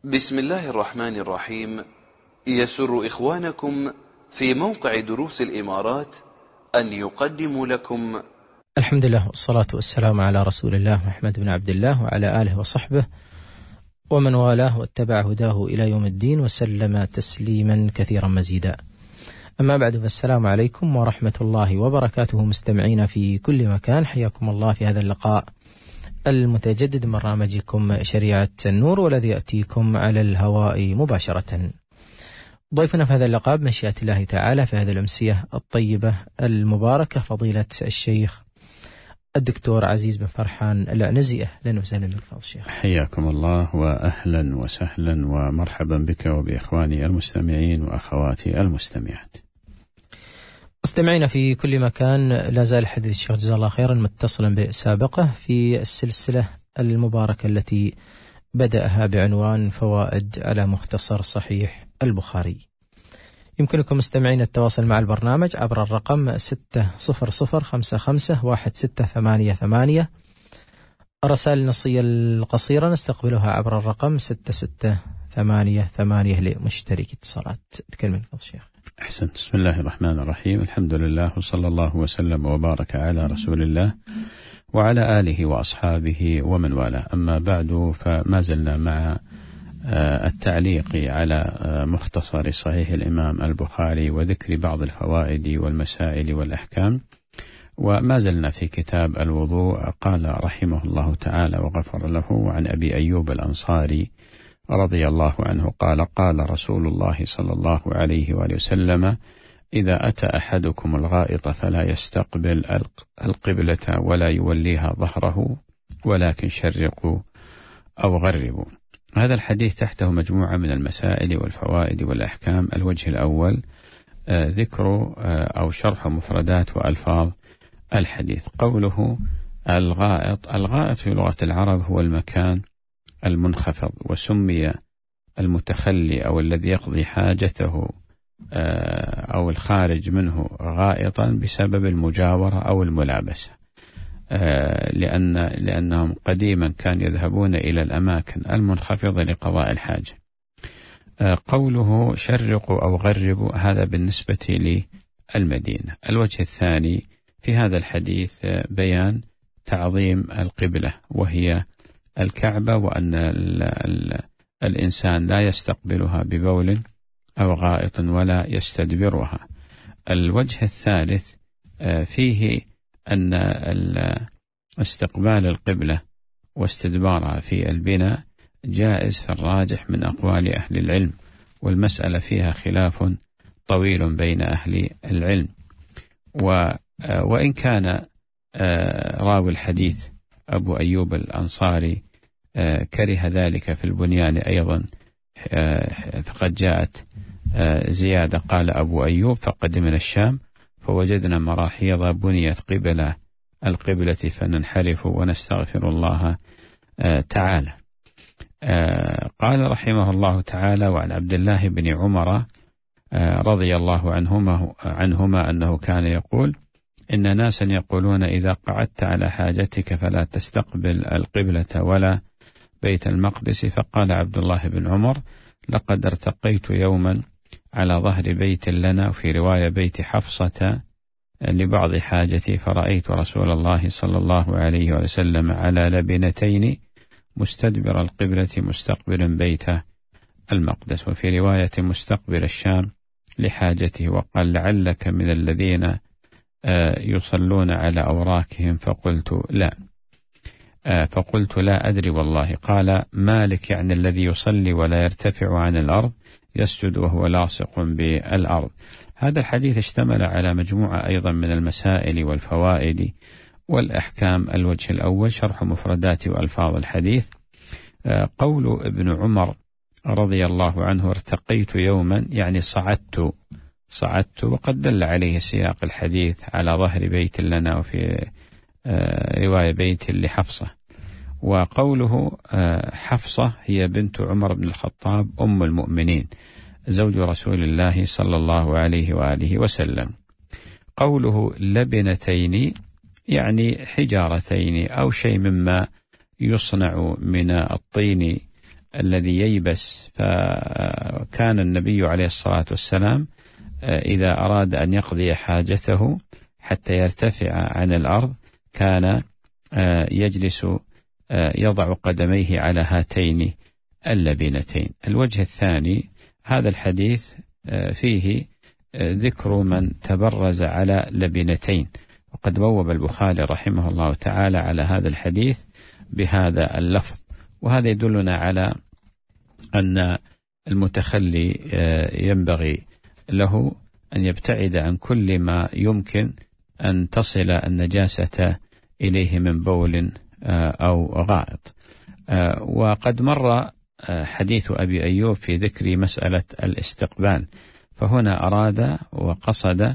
بسم الله الرحمن الرحيم. يسر إخوانكم في موقع دروس الإمارات أن يقدموا لكم الحمد لله والصلاة والسلام على رسول الله محمد بن عبد الله وعلى آله وصحبه ومن والاه واتبع هداه إلى يوم الدين وسلم تسليما كثيرا مزيدا. أما بعد، فالسلام عليكم ورحمة الله وبركاته. مستمعين في كل مكان، حياكم الله في هذا اللقاء المتجدد من برنامجكم شريعة النور، والذي يأتيكم على الهواء مباشرة. ضيفنا في هذا اللقاء بمشيئة الله تعالى في هذه الأمسية الطيبة المباركة فضيلة الشيخ الدكتور عزيز بن فرحان العنزي. أهلا وسهلا بك فضيلة الشيخ. حياكم الله وأهلا وسهلا ومرحبا بك وبإخواني المستمعين وأخواتي المستمعات. مستمعين في كل مكان، لا زال حديث الشيخ جزاه الله خيرا متصلا بسابقه في السلسلة المباركة التي بدأها بعنوان فوائد على مختصر صحيح البخاري. يمكنكم مستمعين التواصل مع البرنامج عبر الرقم 600551688. الرسائل النصية القصيرة نستقبلها عبر الرقم 6688 لمشترك اتصالات. الكلمة الشيخ. أحسنت. بسم الله الرحمن الرحيم. الحمد لله وصلى الله وسلم وبارك على رسول الله وعلى آله وأصحابه ومن والاه. أما بعد، فما زلنا مع التعليق على مختصر صحيح الإمام البخاري وذكر بعض الفوائد والمسائل والأحكام، وما زلنا في كتاب الوضوء. قال رحمه الله تعالى وغفر له عن أبي أيوب الأنصاري رضي الله عنه قال: قال رسول الله صلى الله عليه وآله وسلم: إذا أتى أحدكم الغائط فلا يستقبل القبلة ولا يوليها ظهره ولكن شرقوا أو غربوا. هذا الحديث تحته مجموعة من المسائل والفوائد والأحكام. الوجه الأول ذكر أو شرح مفردات وألفاظ الحديث. قوله الغائط في لغة العرب هو المكان المنخفض، وسمي المتخلي أو الذي يقضي حاجته أو الخارج منه غائطا بسبب المجاورة أو الملابسة، لأنهم قديما كانوا يذهبون إلى الأماكن المنخفضة لقضاء الحاجة. قوله شرقوا أو غربوا هذا بالنسبة للمدينة. الوجه الثاني في هذا الحديث بيان تعظيم القبلة وهي الكعبة، وأن الإنسان لا يستقبلها ببول أو غائط ولا يستدبرها. الوجه الثالث فيه أن استقبال القبلة واستدبارها في البناء جائز في الراجح من أقوال أهل العلم، والمسألة فيها خلاف طويل بين أهل العلم. وإن كان راوي الحديث أبو أيوب الأنصاري كره ذلك في البنيان أيضا، فقد جاءت زيادة: قال أبو أيوب: فقدمنا الشام فوجدنا مراحيض بنيت قبل القبلة فننحرف ونستغفر الله تعالى. قال رحمه الله تعالى: وعن عبد الله بن عمر رضي الله عنهما أنه كان يقول: إن ناسا يقولون إذا قعدت على حاجتك فلا تستقبل القبلة ولا بيت المقدس. فقال عبد الله بن عمر: لقد ارتقيت يوما على ظهر بيت لنا، وفي رواية بيت حفصة، لبعض حاجتي، فرأيت رسول الله صلى الله عليه وسلم على لبنتين مستدبر القبلة مستقبل بيت المقدس، وفي رواية مستقبل الشام لحاجته. وقال: لعلك من الذين يصلون على أوراكهم. فقلت لا أدري والله. قال: مالك يعني الذي يصلي ولا يرتفع عن الأرض يسجد وهو لاصق بالأرض. هذا الحديث اشتمل على مجموعة أيضا من المسائل والفوائد والأحكام. الوجه الأول شرح مفردات وألفاظ الحديث. قول ابن عمر رضي الله عنه: ارتقيت يوما، يعني صعدت، وقد دل عليه سياق الحديث على ظهر بيت لنا، وفي رواية بيت لحفصة. وقوله حفصة هي بنت عمر بن الخطاب أم المؤمنين زوج رسول الله صلى الله عليه وآله وسلم. قوله لبنتين يعني حجارتين أو شيء مما يصنع من الطين الذي ييبس. فكان النبي عليه الصلاة والسلام إذا أراد أن يقضي حاجته حتى يرتفع عن الأرض كان يجلس يضع قدميه على هاتين اللبنتين. الوجه الثاني، هذا الحديث فيه ذكر من تبرز على لبنتين، وقد بوب البخاري رحمه الله تعالى على هذا الحديث بهذا اللفظ، وهذا يدلنا على أن المتخلي ينبغي له أن يبتعد عن كل ما يمكن أن تصل النجاسة إليه من بول أو غائط. وقد مر حديث أبي أيوب في ذكر مسألة الاستقبال، فهنا أراد وقصد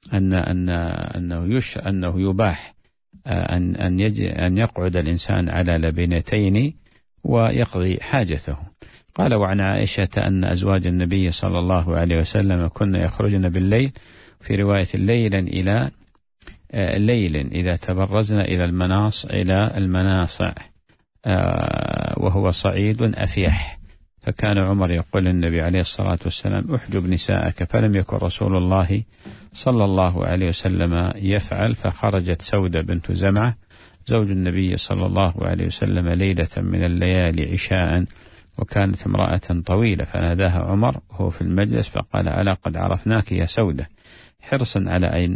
أنه يباح أن يقعد الإنسان على لبنتين ويقضي حاجته. قال: وعن عائشة أن أزواج النبي صلى الله عليه وسلم كن يخرجن بالليل، في رواية ليلا إذا تبرزن إلى المناصع وهو صعيد أفيح. فكان عمر يقول للنبي عليه الصلاة والسلام: احجب نساءك، فلم يكن رسول الله صلى الله عليه وسلم يفعل. فخرجت سودة بنت زمعة زوج النبي صلى الله عليه وسلم ليلة من الليالي عشاء، وكانت امرأة طويلة، فناداها عمر وهو في المجلس فقال: ألا قد عرفناك يا سودة، حرصا على أن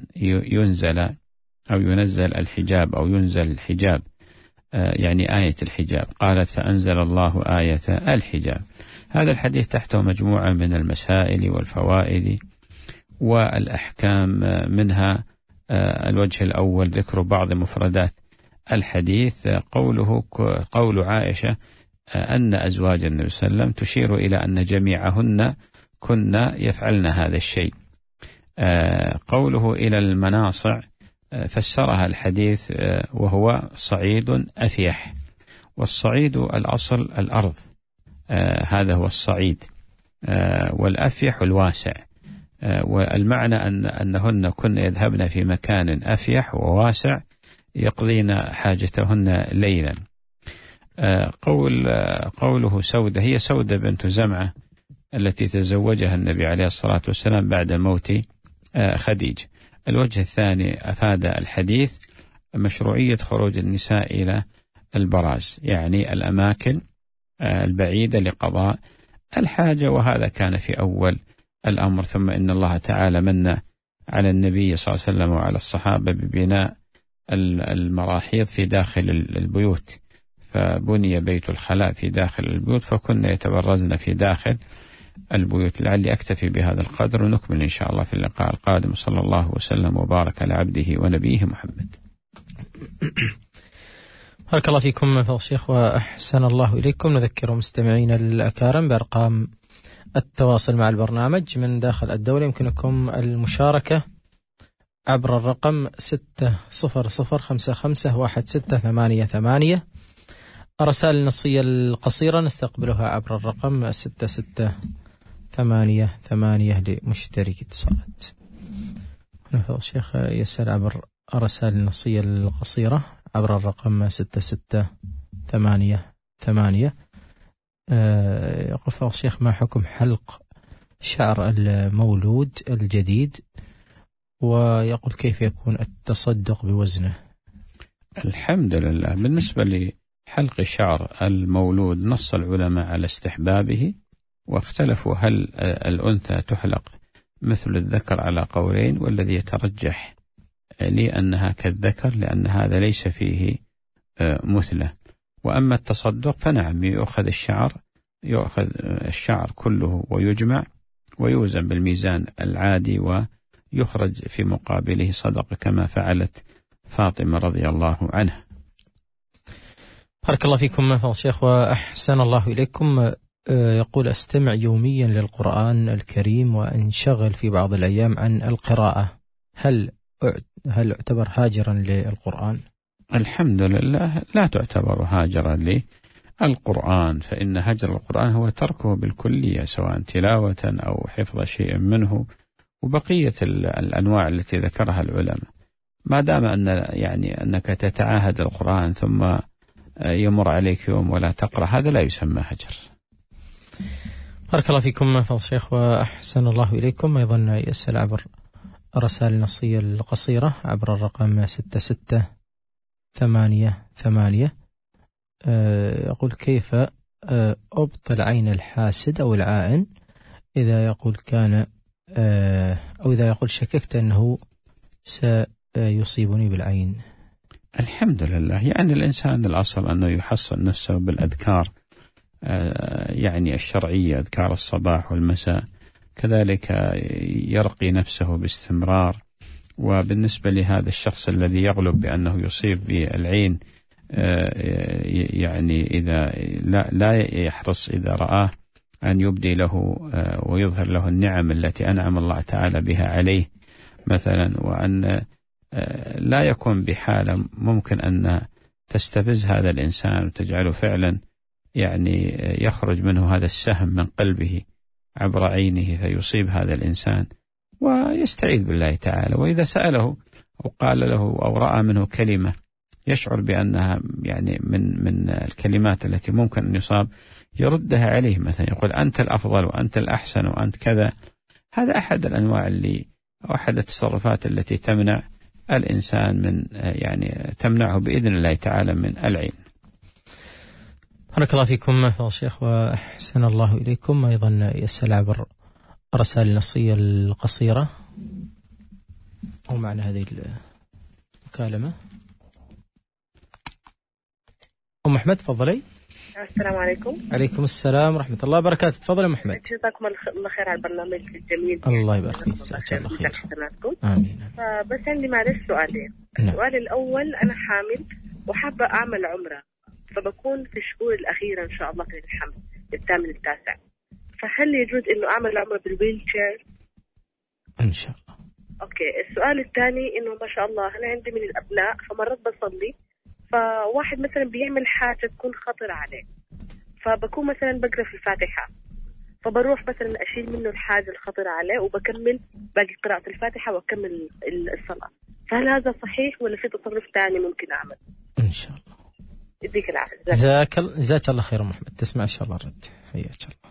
ينزل الحجاب أو ينزل الحجاب، يعني آية الحجاب. قالت: فأنزل الله آية الحجاب. هذا الحديث تحته مجموعة من المسائل والفوائد والأحكام، منها الوجه الأول ذكر بعض مفردات الحديث، قول عائشة أن أزواج النبي صلى الله عليه وسلم تشير إلى أن جميعهن كن يفعلن هذا الشيء. قوله إلى المناصع فسرها الحديث وهو صعيد أفيح، والصعيد الأصل الأرض، هذا هو الصعيد، والأفيح الواسع، والمعنى أنهن كن يذهبن في مكان أفيح وواسع يقضين حاجتهن ليلا. قوله سودة، هي سودة بنت زمعة التي تزوجها النبي عليه الصلاة والسلام بعد موت خديجة. الوجه الثاني، أفاد الحديث مشروعية خروج النساء إلى البراز، يعني الأماكن البعيدة لقضاء الحاجة، وهذا كان في أول الأمر. ثم إن الله تعالى من على النبي صلى الله عليه وسلم وعلى الصحابة ببناء المراحيض في داخل البيوت، فبني بيت الخلاء في داخل البيوت، فكنا يتبرزن في داخل البيوت. لعلي أكتفي بهذا القدر، ونكمل إن شاء الله في اللقاء القادم. صلى الله وسلم وبارك على عبده ونبيه محمد. بارك الله فيكم فضل الشيخ وأحسن الله إليكم. نذكر مستمعين الأكارم بأرقام التواصل مع البرنامج من داخل الدولة. يمكنكم المشاركة عبر الرقم 600551688. الرسائل النصية القصيرة نستقبلها عبر الرقم 6688 لمشترك اتصالات. فضل الشيخ يسأل عبر الرسائل النصية القصيرة عبر الرقم 6688. يقول فضل الشيخ: ما حكم حلق شعر المولود الجديد؟ ويقول: كيف يكون التصدق بوزنه؟ الحمد لله. بالنسبة لحلق شعر المولود نص العلماء على استحبابه، واختلفوا هل الأنثى تحلق مثل الذكر على قولين، والذي يترجح لي أنها كالذكر، لأن هذا ليس فيه مثله. وأما التصدق فنعم، يؤخذ الشعر كله ويجمع ويوزن بالميزان العادي ويخرج في مقابله صدقة، كما فعلت فاطمة رضي الله عنها. بارك الله فيكم فضل الشيخ وأحسن الله إليكم. يقول: أستمع يوميا للقرآن الكريم وأنشغل في بعض الأيام عن القراءة، هل أعتبر هاجرا للقرآن؟ الحمد لله، لا تعتبر هاجرا للقرآن، فإن هجر القرآن هو تركه بالكلية، سواء تلاوة أو حفظ شيء منه، وبقية الأنواع التي ذكرها العلماء، ما دام أنك تتعاهد القرآن ثم يمر عليك يوم ولا تقرأ، هذا لا يسمى هجر. بارك الله فيكم فضل الشيخ وأحسن الله إليكم. أيضا يسأل عبر الرسائل النصية القصيرة عبر الرقم 6688. يقول: كيف أبطل عين الحاسد أو العائن إذا يقول كان أو إذا يقول شككت أنه سيصيبني بالعين؟ الحمد لله. يعني الإنسان الأصل أنه يحصن نفسه بالأذكار يعني الشرعية، أذكار الصباح والمساء، كذلك يرقي نفسه باستمرار. وبالنسبة لهذا الشخص الذي يغلب بأنه يصيب بالعين، يعني إذا لا يحرص إذا رآه أن يبدي له ويظهر له النعم التي أنعم الله تعالى بها عليه مثلا، وأن لا يكون بحالة ممكن أن تستفز هذا الإنسان وتجعله فعلا يعني يخرج منه هذا السهم من قلبه عبر عينه فيصيب هذا الإنسان، ويستعيذ بالله تعالى. وإذا سأله أو قال له أو رأى منه كلمة يشعر بأنها يعني من الكلمات التي ممكن أن يصاب، يردها عليه، مثلا يقول أنت الأفضل وأنت الأحسن وأنت كذا. هذا أحد الأنواع أو أحد التصرفات التي تمنع الإنسان من يعني تمنعه بإذن الله تعالى من العين. بارك الله فيكم فضل الشيخ وأحسن الله إليكم. أيضا يسأل عبر الرسائل النصية القصيرة ومعنا هذه المكالمة. أم أحمد تفضلي. السلام عليكم. عليكم السلام ورحمة الله وبركاته. تفضل يا محمد. جزاكم الله خير على البرنامج الجميل. الله يبارك فيك. جزاك الله خير. آمين. بس عندي معلش سؤالين. السؤال الأول: أنا حامل وحابة أعمل عمرة، فبكون في الشهور الأخيرة إن شاء الله في الحمل 8 9، فهل يجوز إنه أعمل عمرة بالويل شير؟ إن شاء الله. أوكي. السؤال الثاني إنه ما شاء الله أنا عندي من الأبناء، فمرات بصلي فواحد مثلا بيعمل حاجة تكون خطرة عليه، فبكون مثلا بقرأ في الفاتحة، فبروح مثلا أشيل منه الحاجة الخطرة عليه وبكمل باقي قراءة الفاتحة وأكمل الصلاة، فهل هذا صحيح ولا في تصرف ثاني ممكن أعمل؟ إن شاء الله. يديك العافية. جزاك الله خير محمد. تسمع إن شاء الله الرد. حياك الله.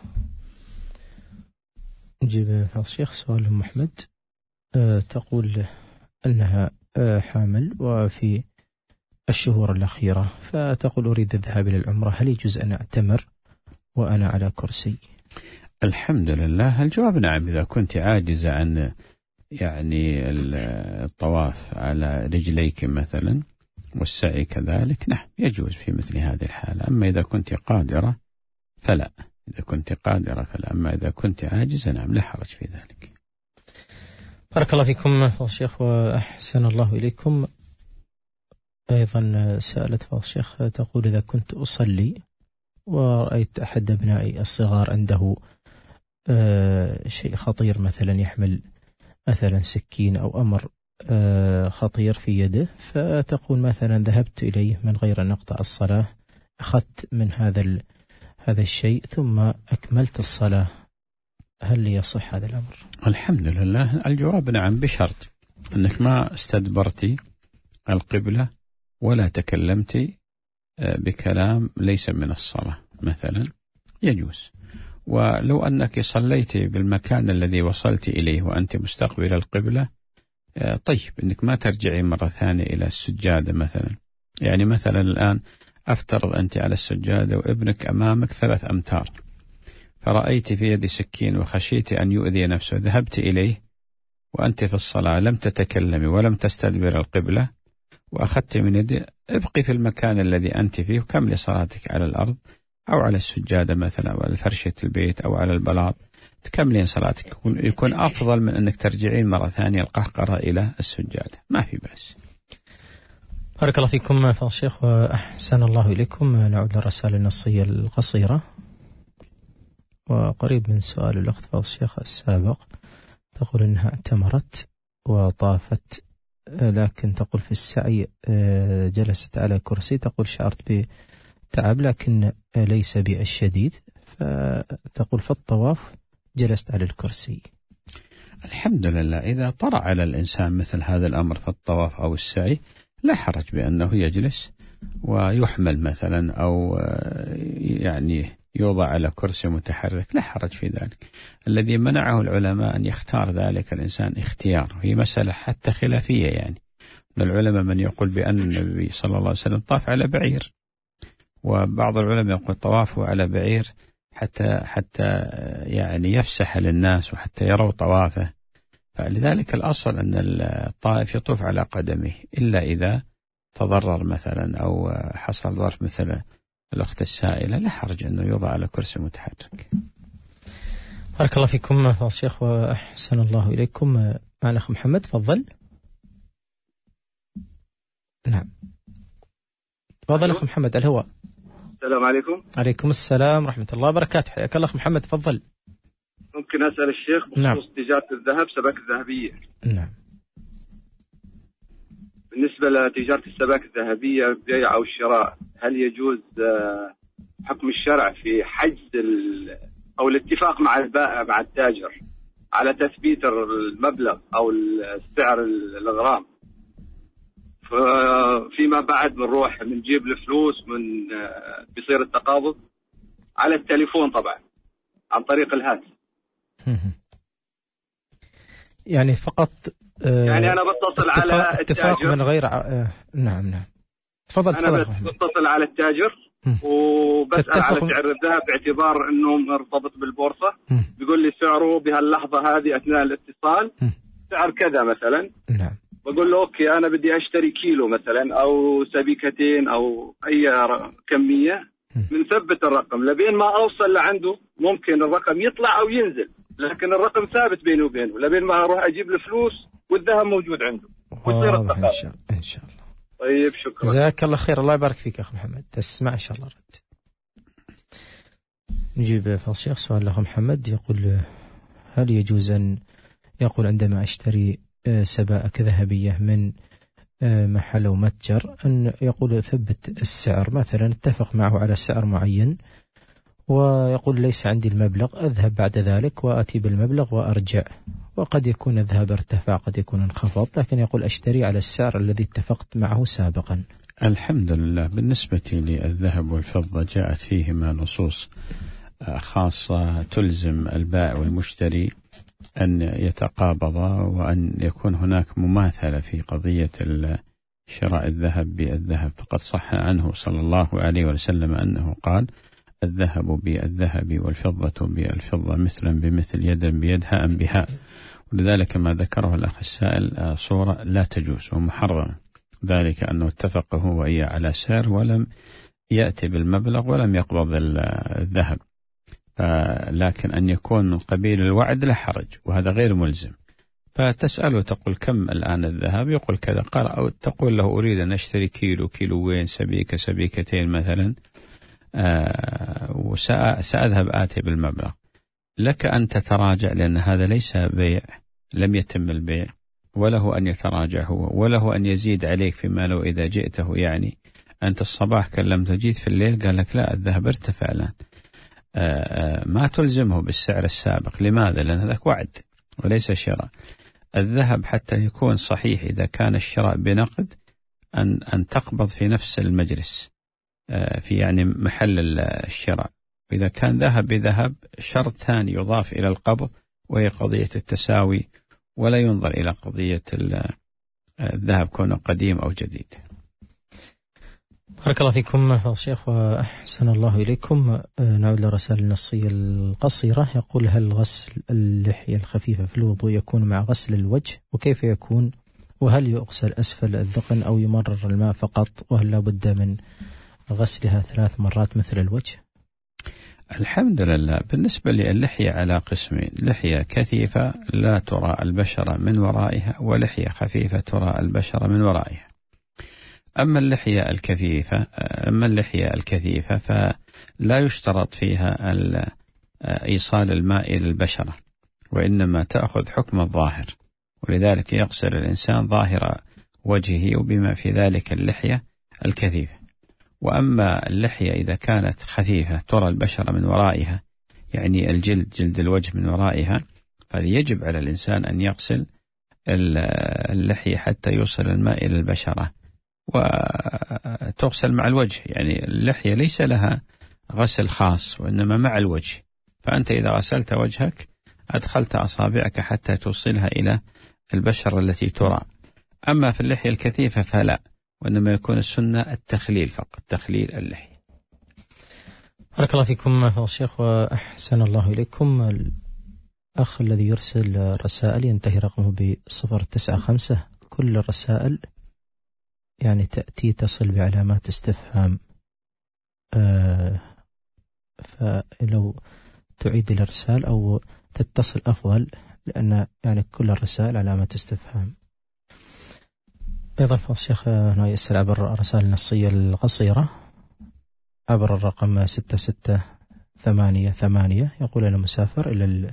نجيب فضل الشيخ سؤال أم أحمد. تقول أنها حامل وفي الشهور الأخيرة، فتقول أريد الذهاب إلى العمرة، هل يجوز أن أعتمر وأنا على كرسي؟ الحمد لله. الجواب نعم. إذا كنت عاجزة عن يعني الطواف على رجليك مثلا والسعي كذلك، نعم يجوز في مثل هذه الحالة. أما إذا كنت قادرة فلا. أما إذا كنت عاجزة نعم لا حرج في ذلك. بارك الله فيكم فضل الشيخ وأحسن الله إليكم. أيضا سألت فضل الشيخ تقول: إذا كنت أصلي ورأيت أحد أبنائي الصغار عنده شيء خطير، مثلا يحمل مثلا سكين أو أمر خطير في يده، فتقول مثلا ذهبت إليه من غير أن أقطع الصلاة، أخذت من هذا الشيء ثم أكملت الصلاة، هل يصح هذا الأمر؟ الحمد لله. الجواب نعم، بشرط أنك ما استدبرتي القبلة ولا تكلمت بكلام ليس من الصلاة مثلا، يجوز. ولو أنك صليت بالمكان الذي وصلت إليه وأنت مستقبل القبلة، طيب أنك ما ترجعي مرة ثانية إلى السجادة مثلا. يعني مثلا الآن أفترض أنت على السجادة وابنك أمامك 3 أمتار، فرأيت في يدي سكين وخشيت أن يؤذي نفسه، ذهبت إليه وأنت في الصلاة لم تتكلمي ولم تستدبر القبلة وأخذت من يدي، ابقي في المكان الذي أنت فيه وكملي صلاتك على الأرض أو على السجادة مثلا أو على فرشة البيت أو على البلاط، تكملين صلاتك، يكون أفضل من أنك ترجعين مرة ثانية القهقرة إلى السجادة، ما في بأس. بارك الله فيكم فضل الشيخ وأحسن الله إليكم. نعود للرسائل النصية القصيرة، وقريب من سؤال الأخت فضل الشيخ السابق. تقول إنها اعتمرت وطافت، لكن تقول في السعي جلست على كرسي، تقول شعرت بتعب لكن ليس بالشديد، فتقول في الطواف جلست على الكرسي. الحمد لله. إذا طرأ على الإنسان مثل هذا الأمر في الطواف أو السعي لا حرج بأنه يجلس ويحمل مثلا أو يعني يوضع على كرسي متحرك، لا حرج في ذلك. الذي منعه العلماء أن يختار ذلك الإنسان اختيار، هي مسألة حتى خلافية يعني. من العلماء من يقول بأن النبي صلى الله عليه وسلم طاف على بعير، وبعض العلماء يقول طوافه على بعير حتى يعني يفسح للناس وحتى يروا طوافه. فلذلك الأصل أن الطائف يطوف على قدمه، إلا إذا تضرر مثلا أو حصل ظرف مثل الأخت السائلة، لا حرج أنه يوضع على كرسي متحرك. بارك الله فيكم فضل الشيخ وأحسن الله إليكم. معنا أخ محمد، تفضل. نعم تفضل أخ محمد، الهواء. السلام عليكم. عليكم السلام ورحمة الله وبركاته، حياك الله أخ محمد، تفضل. ممكن أسأل الشيخ بخصوص نعم. تجارة الذهب، سبائك الذهبية؟ نعم. بالنسبة لتجارة السبائك الذهبية، البيع أو الشراء، هل يجوز حكم الشرع في حجز أو الاتفاق مع البائع مع التاجر على تثبيت المبلغ أو السعر الغرام، فيما بعد بنروح بنجيب الفلوس بيصير التقابض على التليفون طبعا عن طريق الهاتف؟ يعني فقط يعني أنا بتصل على اتفاق التاجر من غير نعم تفضل. أنا بتصل على التاجر وبسأل على سعر الذهب باعتبار أنه مرتبط بالبورصة، بيقول لي سعره بهاللحظة هذه أثناء الاتصال سعر كذا مثلا. نعم. بقول له أوكي أنا بدي أشتري كيلو مثلا أو سبيكتين أو أي كمية، بنثبت الرقم لبين ما أوصل لعنده. ممكن الرقم يطلع أو ينزل، لكن الرقم ثابت بيني وبينه لبين ما أروح أجيب الفلوس والذهب موجود عنده ويصير التقابل. إن شاء الله. طيب شكرا، جزاك الله خير، الله يبارك فيك أخ محمد. تسمع إن شاء الله رد. نجيب فضل الشيخ سؤال الأخ محمد، يقول هل يجوز أن يقول عندما أشتري سبائك ذهبية من محل أو متجر أن يقول ثبت السعر، مثلا اتفق معه على سعر معين ويقول ليس عندي المبلغ، أذهب بعد ذلك وأتي بالمبلغ وأرجع، وقد يكون الذهب ارتفع قد يكون انخفض، لكن يقول أشتري على السعر الذي اتفقت معه سابقا؟ الحمد لله. بالنسبة للذهب والفضة جاءت فيهما نصوص خاصة تلزم البائع والمشتري أن يتقابضا، وأن يكون هناك مماثلة في قضية شراء الذهب بالذهب. فقد صح عنه صلى الله عليه وسلم أنه قال الذهب بالذهب والفضة بالفضة مثلا بمثل يدا بيد هاء بهاء. ولذلك ما ذكره الأخ السائل صورة لا تجوز ومحرمة، ذلك أنه اتفق هو وإياه على سعر ولم يأتي بالمبلغ ولم يقبض الذهب، لكن أن يكون من قبيل الوعد لا حرج، وهذا غير ملزم. فتسأله تقول كم الآن الذهب، يقول كذا، قال أو تقول له أريد أن أشتري كيلو كيلوين سبيكة سبيكتين مثلا، وسأذهب آتي بالمبلغ. لك أن تتراجع لأن هذا ليس بيع، لم يتم البيع، وله أن يتراجع هو، وله أن يزيد عليك فيما لو إذا جئته، يعني أنت الصباح كلمته جيت في الليل قال لك لا الذهب ارتفع الآن، ما تلزمه بالسعر السابق. لماذا؟ لأن هذاك وعد وليس شراء. الذهب حتى يكون صحيح إذا كان الشراء بنقد أن تقبض في نفس المجلس، في يعني محل الشراء. وإذا كان ذهب بذهب شرط ثاني يضاف إلى القبض، وهي قضية التساوي، ولا ينظر إلى قضية الذهب كونه قديم أو جديد. بارك الله فيكم فضل الشيخ وأحسن الله إليكم. نعود للرسائل النصية القصيرة. يقول هل غسل اللحية الخفيفة في الوضوء يكون مع غسل الوجه، وكيف يكون، وهل يغسل أسفل الذقن أو يمرر الماء فقط، وهل لابد من غسلها 3 مرات مثل الوجه؟ الحمد لله. بالنسبة للحية على قسمين، لحية كثيفة لا ترى البشرة من ورائها، ولحية خفيفة ترى البشرة من ورائها. أما اللحية الكثيفة فلا يشترط فيها إيصال الماء إلى البشرة، وإنما تأخذ حكم الظاهر، ولذلك يغسل الإنسان ظاهر وجهه وبما في ذلك اللحية الكثيفة. وأما اللحية إذا كانت خفيفة ترى البشرة من ورائها، يعني جلد الوجه من ورائها، فيجب على الإنسان أن يغسل اللحية حتى يوصل الماء إلى البشرة، وتغسل مع الوجه. يعني اللحية ليس لها غسل خاص، وإنما مع الوجه. فأنت إذا غسلت وجهك أدخلت أصابعك حتى توصلها إلى البشرة التي ترى. أما في اللحية الكثيفة فلا، وإنما يكون السنة التخليل فقط، تخليل اللحية. بارك الله فيكم فضل الشيخ وأحسن الله إليكم. الأخ الذي يرسل رسائل ينتهي رقمه ب095، كل الرسائل يعني تأتي تصل بعلامات استفهام، فلو تعيد الإرسال أو تتصل أفضل، لأن يعني كل الرسائل علامات استفهام. أيضا فضل الشيخ هنا يسأل عبر الرسائل النصية القصيرة عبر الرقم 6688، يقول أنا مسافر إلى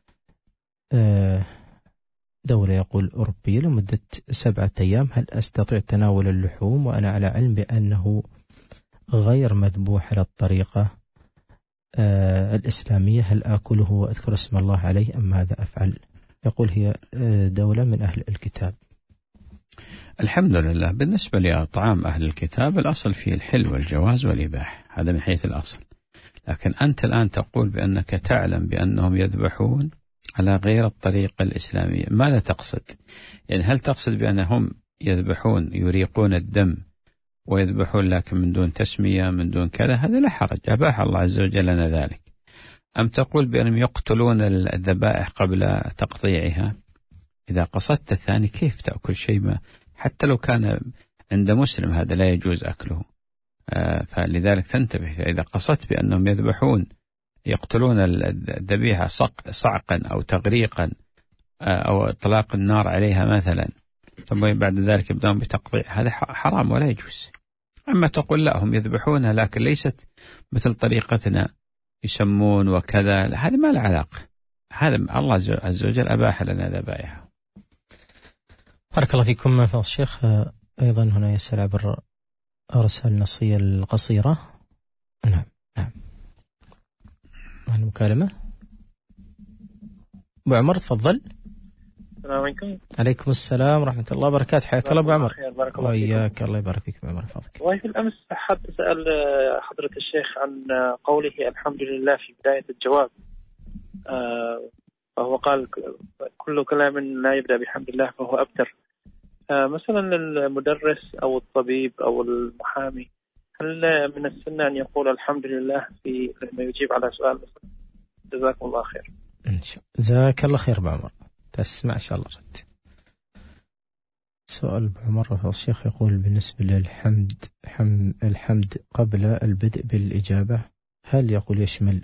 دولة يقول أوروبية لمدة 7 أيام، هل أستطيع تناول اللحوم وأنا على علم بأنه غير مذبوح على الطريقة الإسلامية؟ هل آكله وأذكر اسم الله عليه أم ماذا أفعل؟ يقول هي دولة من أهل الكتاب. الحمد لله. بالنسبة لطعام أهل الكتاب الأصل فيه الحل والجواز والإباحة، هذا من حيث الأصل. لكن أنت الآن تقول بأنك تعلم بأنهم يذبحون على غير الطريقة الإسلامية، ماذا تقصد؟ يعني هل تقصد بأنهم يذبحون يريقون الدم ويذبحون لكن من دون تسمية من دون كذا؟ هذا لا حرج، أباح الله عز وجل لنا ذلك. أم تقول بأنهم يقتلون الذبائح قبل تقطيعها؟ إذا قصدت الثاني كيف تأكل شيء ما حتى لو كان عند مسلم هذا لا يجوز أكله؟ فلذلك تنتبه. فإذا قصدت بأنهم يذبحون يقتلون الذبيحة صعقا أو تغريقا أو إطلاق النار عليها مثلا، ثم بعد ذلك يبدأون بتقطيع، هذا حرام ولا يجوز. أما تقول لا هم يذبحونها لكن ليست مثل طريقتنا يسمون وكذا، هذا ما له علاقة، هذا الله عز وجل أباح لنا ذبائحها. بارك الله فيكم فضل الشيخ. أيضا هنا يسأل عبر الرسائل النصية القصيرة. نعم معنا مكالمة. أبو عمر تفضل. السلام عليكم. عليكم السلام ورحمة الله وبركاته. حياك الله أبو عمر. بارك الله فيك. وإياك، الله يبارك فيك أبو عمر. فضلك. وفي الأمس أحد سأل حضرة الشيخ عن قوله الحمد لله في بداية الجواب، فهو قال كل كلام لا يبدأ بحمد الله فهو أبتر. مثلا المدرس أو الطبيب أو المحامي، هل من السنة أن يقول الحمد لله في لما يجيب على سؤال مثلا؟ جزاكم الله خير. جزاك الله خير أبو عمر، تسمع إن شاء الله رد. سؤال أبو عمر الشيخ يقول بالنسبة للحمد الحمد قبل البدء بالإجابة، هل يقول يشمل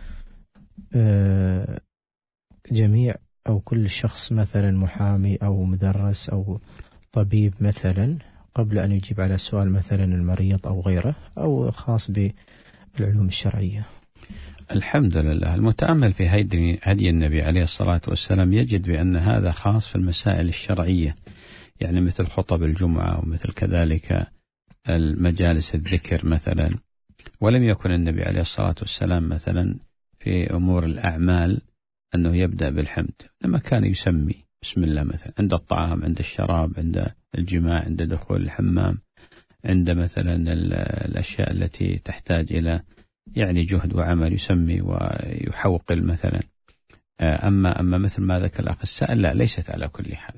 جميع أو كل شخص مثلا محامي أو مدرس أو طبيب مثلا قبل أن يجيب على سؤال مثلا المريض أو غيره، أو خاص بالعلوم الشرعية؟ الحمد لله. المتأمل في هدي النبي عليه الصلاة والسلام يجد بأن هذا خاص في المسائل الشرعية، يعني مثل خطب الجمعة ومثل كذلك المجالس الذكر مثلا. ولم يكن النبي عليه الصلاة والسلام مثلا في أمور الأعمال أنه يبدأ بالحمد، لما كان يسمي بسم الله مثلا عند الطعام، عند الشراب، عند الجماع، عند دخول الحمام، عند مثلا الأشياء التي تحتاج إلى يعني جهد وعمل يسمي ويحوقل مثلا. أما مثل ما ذكر الأخ السائل لا، ليست على كل حال.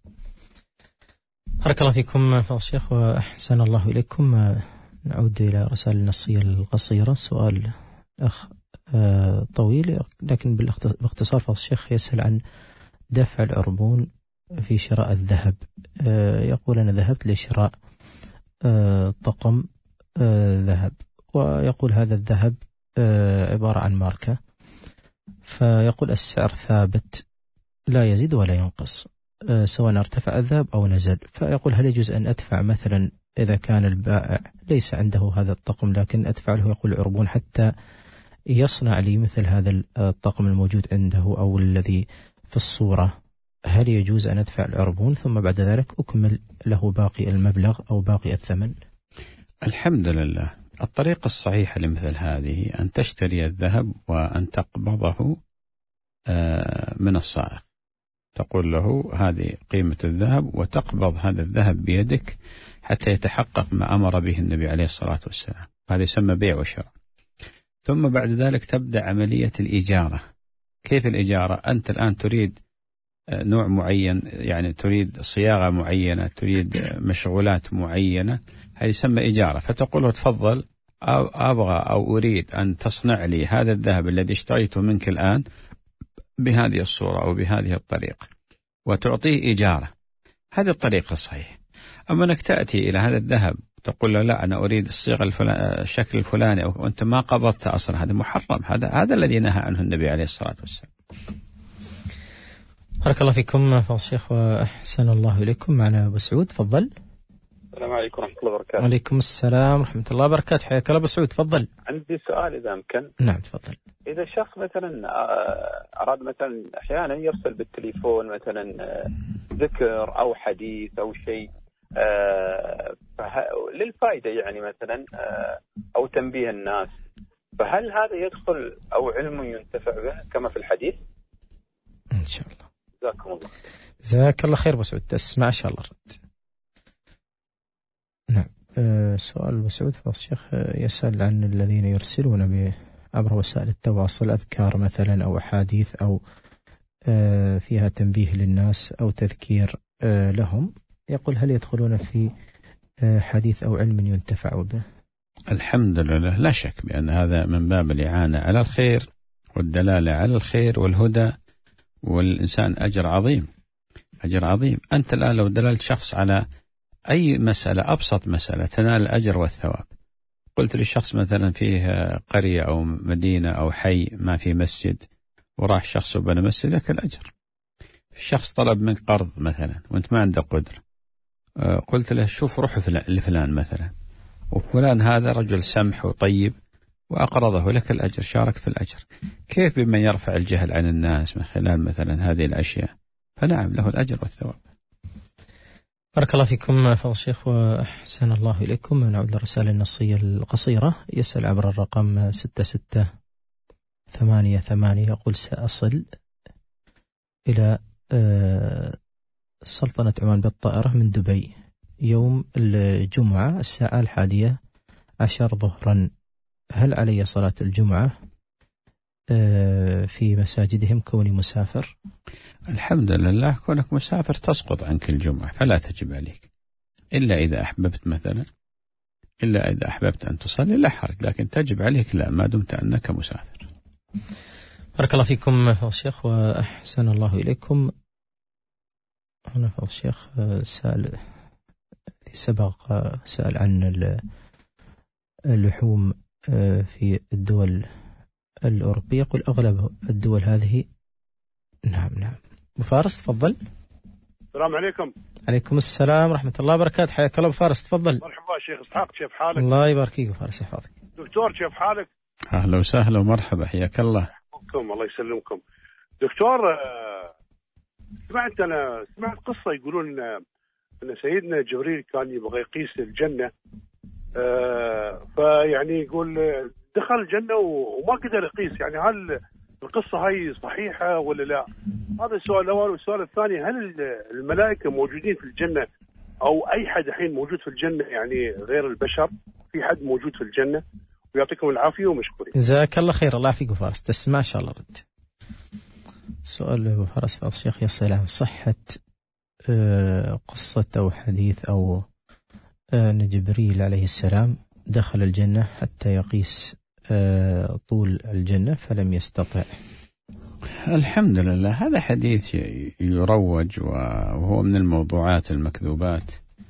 بارك الله فيكم فضل الشيخ وأحسن الله إليكم. نعود إلى رسائل النصية القصيرة. سؤال أخ طويل لكن باختصار فضل الشيخ يسأل عن دفع العربون في شراء الذهب. يقول أنا ذهبت لشراء طقم ذهب، ويقول هذا الذهب عبارة عن ماركة، فيقول السعر ثابت لا يزيد ولا ينقص سواء ارتفع الذهب أو نزل. فيقول هل يجوز أن أدفع مثلا إذا كان البائع ليس عنده هذا الطقم لكن أدفع له يقول عربون حتى يصنع لي مثل هذا الطقم الموجود عنده أو الذي في الصورة، هل يجوز أن أدفع العربون ثم بعد ذلك أكمل له باقي المبلغ أو باقي الثمن؟ الحمد لله. الطريقة الصحيحة لمثل هذه أن تشتري الذهب وأن تقبضه من الصائغ، تقول له هذه قيمة الذهب وتقبض هذا الذهب بيدك حتى يتحقق ما أمر به النبي عليه الصلاة والسلام. هذا يسمى بيع وشراء. ثم بعد ذلك تبدأ عملية الإجارة. كيف الإجارة؟ أنت الآن تريد نوع معين، يعني تريد صياغة معينة، تريد مشغولات معينة، هذه يسمى إجارة. فتقول له تفضل أبغى أو أريد أن تصنع لي هذا الذهب الذي اشتريته منك الآن بهذه الصورة أو بهذه الطريقة، وتعطيه إجارة. هذه الطريقة الصحيحة. أما أنك تأتي إلى هذا الذهب تقول له لا أنا أريد الصيغة الشكل الفلاني وأنت ما قبضت أصلا، هذا محرم. هذا الذي نهى عنه النبي عليه الصلاة والسلام. بارك الله فيكم فضل الشيخ وأحسن الله إليكم. معنا أبو سعود، تفضل. السلام عليكم ورحمة الله وبركاته. وعليكم السلام ورحمة الله وبركاته. حياك الله أبو سعود، تفضل. عندي سؤال إذا أمكن. نعم تفضل. إذا شخص مثلا أراد مثلا أحيانا يرسل بالتليفون مثلا ذكر أو حديث أو شيء للفائدة يعني مثلا أو تنبيه الناس، فهل هذا يدخل أو علم ينتفع به كما في الحديث؟ إن شاء الله. جزاكم الله. جزاك الله خير أبو سعود، تسمع إن شاء الله الرد. نعم. سؤال أبو سعود فضل الشيخ يسأل عن الذين يرسلون عبر وسائل التواصل أذكار مثلا أو أحاديث أو فيها تنبيه للناس أو تذكير لهم، يقول هل يدخلون في حديث أو علم ينتفع به؟ الحمد لله، لا شك بأن هذا من باب الإعانة على الخير والدلالة على الخير والهدى، والإنسان أجر عظيم، أجر عظيم. أنت الآن لو دللت شخص على أي مسألة، أبسط مسألة، تنال الأجر والثواب. قلت للشخص مثلا فيه قرية أو مدينة أو حي ما في مسجد، وراح شخص وبنى مسجد، لك الأجر. الشخص طلب منك قرض مثلا وأنت ما عندك قدرة، قلت له شوف روح لفلان مثلا، وفلان هذا رجل سمح وطيب وأقرضه، لك الأجر، شارك في الأجر. كيف بمن يرفع الجهل عن الناس من خلال مثلا هذه الأشياء؟ فنعم له الأجر والثواب. بارك الله فيكم فضل الشيخ وأحسن الله إليكم. نعود للرسالة النصية القصيرة. يسأل عبر الرقم 6688، يقول سأصل إلى سلطنة عمان بالطائرة من دبي يوم الجمعة الساعة 11 ظهرا، هل علي صلاة الجمعة في مساجدهم كوني مسافر؟ الحمد لله، كونك مسافر تسقط عنك الجمعة فلا تجب عليك، إلا إذا أحببت مثلا، إلا إذا أحببت أن تصلي لا حرج، لكن تجب عليك لا ما دمت أنك مسافر. بارك الله فيكم فضل الشيخ وأحسن الله إليكم. هنا فضل الشيخ سأل سأل عن اللحوم في الدول الأوروبية، يقول أغلب الدول هذه. نعم. بفارس تفضل. السلام عليكم. عليكم السلام ورحمة الله وبركاته. حياك الله بفارس، تفضل. مرحبا شيخ إسحاق، كيف حالك؟ الله يبارك فيك بفارس، يحفظك. دكتور كيف حالك؟ أهلا وسهلا ومرحبا، حياك الله. الله يسلمكم. دكتور سمعت قصة يقولون أن سيدنا جبريل كان يبغى يقيس الجنة، فيعني يقول دخل الجنة وما قدر يقيس، يعني هل القصة هاي صحيحة ولا لا؟ هذا السؤال الأول. والسؤال الثاني، هل الملائكة موجودين في الجنة أو أي حد الحين موجود في الجنة يعني غير البشر؟ في حد موجود في الجنة؟ ويعطيكم العافية ومشكورين. جزاك الله خير، الله يعافيك فارس، تسمع إن شاء الله رد. سؤال أبو فارس فضل الشيخ يسأل عن صحة قصة أو حديث أو أن جبريل عليه السلام دخل الجنة حتى يقيس طول الجنة فلم يستطع. الحمد لله، هذا حديث يروج وهو من الموضوعات المكذوبات.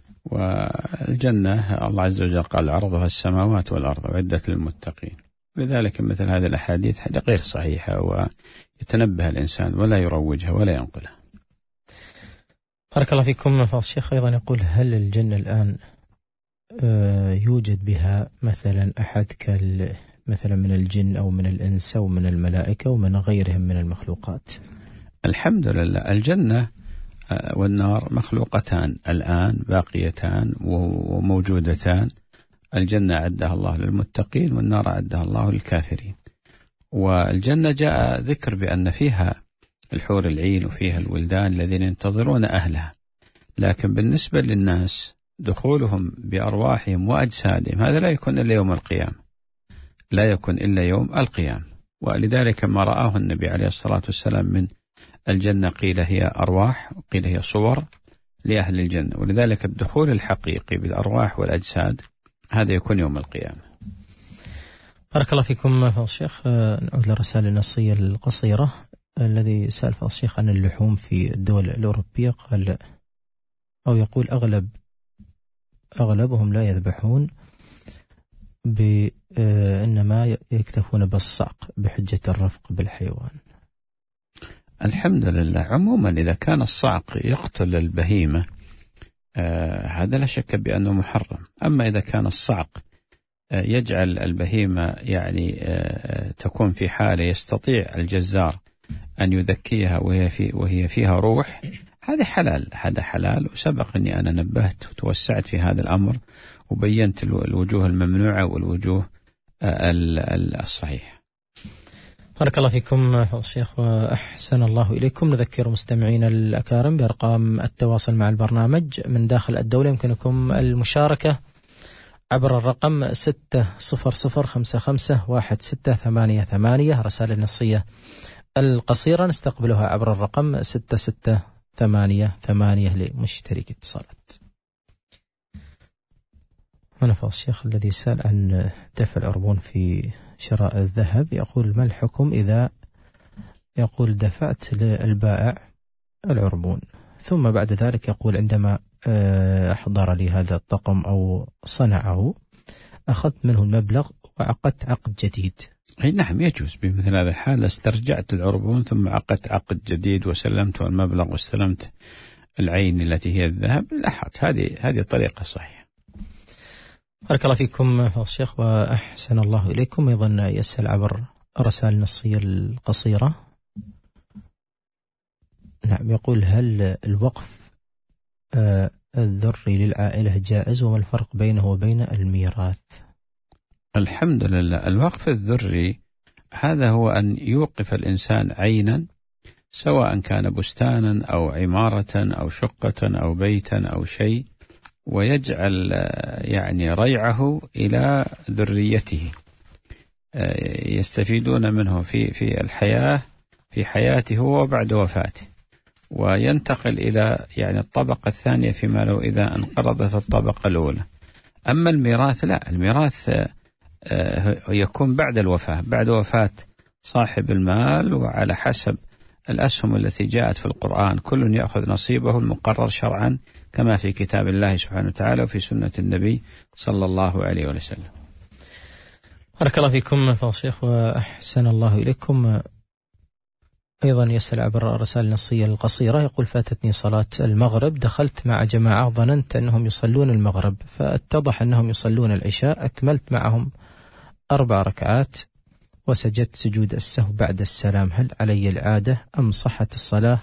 والجنة الله عز وجل قال عرضها السماوات والأرض وعدت للمتقين، لذلك مثل هذه الأحاديث غير صحيحة، ويتنبه الإنسان ولا يروجها ولا ينقلها. بارك الله فيكم فضل الشيخ. أيضا يقول هل الجنة الآن يوجد بها مثلا أحد مثلا من الجن أو من الإنس أو من الملائكة ومن غيرهم من المخلوقات؟ الحمد لله، الجنة والنار مخلوقتان الآن باقيتان وموجودتان. الجنة أعدها الله للمتقين والنار أعدها الله للكافرين. والجنة جاء ذكر بأن فيها الحور العين وفيها الولدان الذين ينتظرون أهلها، لكن بالنسبة للناس دخولهم بأرواحهم وأجسادهم هذا لا يكون إلا يوم القيامة. لا يكون إلا يوم القيامة. ولذلك ما رآه النبي عليه الصلاة والسلام من الجنة قيل هي أرواح وقيل هي صور لأهل الجنة، ولذلك الدخول الحقيقي بالأرواح والأجساد هذا يكون يوم القيامة. بارك الله فيكم فضل الشيخ. نعود للرسالة النصية القصيرة. الذي سأل فضل الشيخ عن اللحوم في الدول الأوروبية قال أو يقول أغلبهم لا يذبحون إنما يكتفون بالصعق بحجة الرفق بالحيوان. الحمد لله. عموما إذا كان الصعق يقتل البهيمة هذا لا شك بأنه محرم. أما إذا كان الصعق يجعل البهيمة يعني تكون في حالة يستطيع الجزار أن يذكيها وهي فيها روح، هذا حلال. هذا حلال، وسبق أني أنا نبهت وتوسعت في هذا الأمر وبينت الوجوه الممنوعة والوجوه الصحيحة. بارك الله فيكم فضل الشيخ وأحسن الله إليكم. نذكر مستمعينا الأكارم بأرقام التواصل مع البرنامج من داخل الدولة. يمكنكم المشاركة عبر الرقم 600551688. رسالة نصية القصيرة نستقبلها عبر الرقم 6688 لمشترك اتصالات. هنا فضل الشيخ الذي سأل عن دفع العربون في شراء الذهب، يقول ما الحكم إذا يقول دفعت للبائع العربون ثم بعد ذلك يقول عندما أحضر لي هذا الطقم أو صنعه أخذت منه المبلغ وعقدت عقد جديد. أي نعم يجوز بمثل هذا الحال. استرجعت العربون ثم عقدت عقد جديد وسلمت المبلغ واستلمت العين التي هي الذهب، لا حرج. هذه طريقة صحيحة. بارك الله فيكم فضل الشيخ وأحسن الله إليكم. أيضا يسأل عبر الرسائل النصية القصيرة. نعم يقول هل الوقف الذري للعائلة جائز وما الفرق بينه وبين الميراث؟ الحمد لله. الوقف الذري هذا هو أن يوقف الإنسان عينا، سواء كان بستانا أو عمارة أو شقة أو بيتا أو شيء، ويجعل يعني ريعه إلى ذريته يستفيدون منه في الحياة، في حياته وبعد وفاته، وينتقل إلى يعني الطبقة الثانية فيما لو إذا انقرضت الطبقة الأولى. أما الميراث لا، الميراث يكون بعد الوفاة، بعد وفاة صاحب المال، وعلى حسب الأسهم التي جاءت في القرآن كل يأخذ نصيبه المقرر شرعا كما في كتاب الله سبحانه وتعالى وفي سنة النبي صلى الله عليه وسلم. بارك الله فيكم فضل الشيخ وأحسن الله إليكم. أيضا يسأل عبر الرسالة النصية القصيرة. يقول فاتتني صلاة المغرب، دخلت مع جماعة ظننت أنهم يصلون المغرب فاتضح أنهم يصلون العشاء، أكملت معهم 4 ركعات وسجدت سجود السهو بعد السلام، هل علي العادة أم صحت الصلاة